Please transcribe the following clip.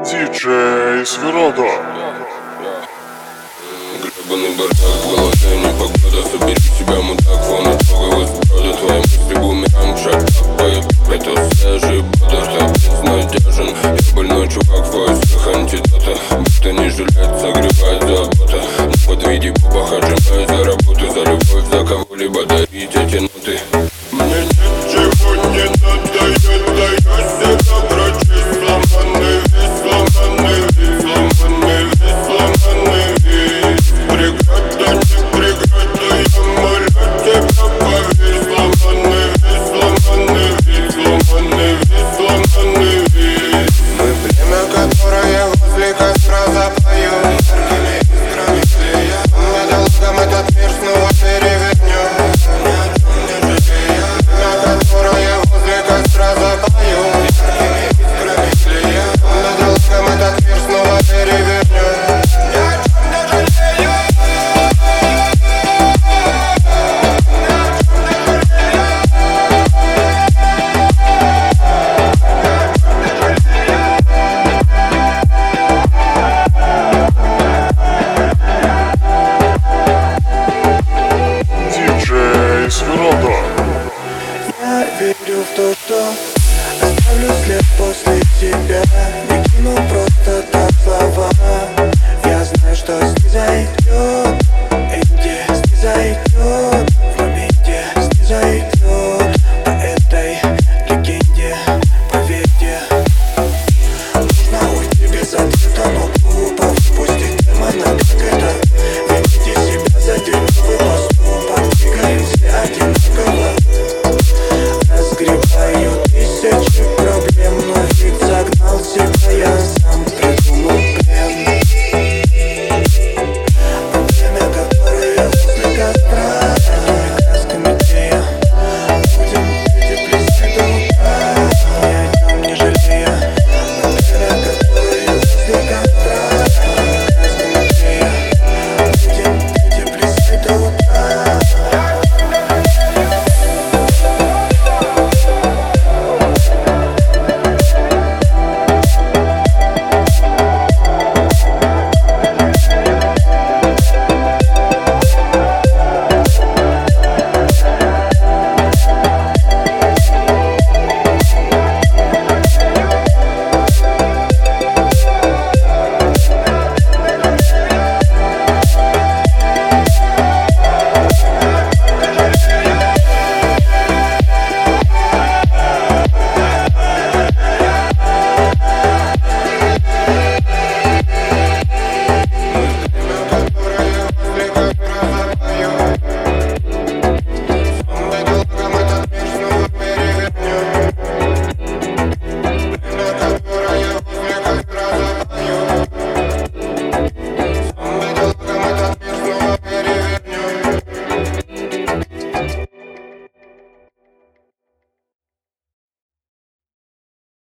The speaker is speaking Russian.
Диджей Свирода. Гребаный бардак в голове, непогода. Собери себя, мудак, вон от Бога возброда. Твои мысли бумеранг, шаг по это свежий бодр. Ты безнадежен, я больной чувак в поисках антидота. Будто не жилет, согревает забота. Не подведи, бабах, отжимаю за работу. За любовь, за кого-либо дарить эти ноты. Мне ничего не надо.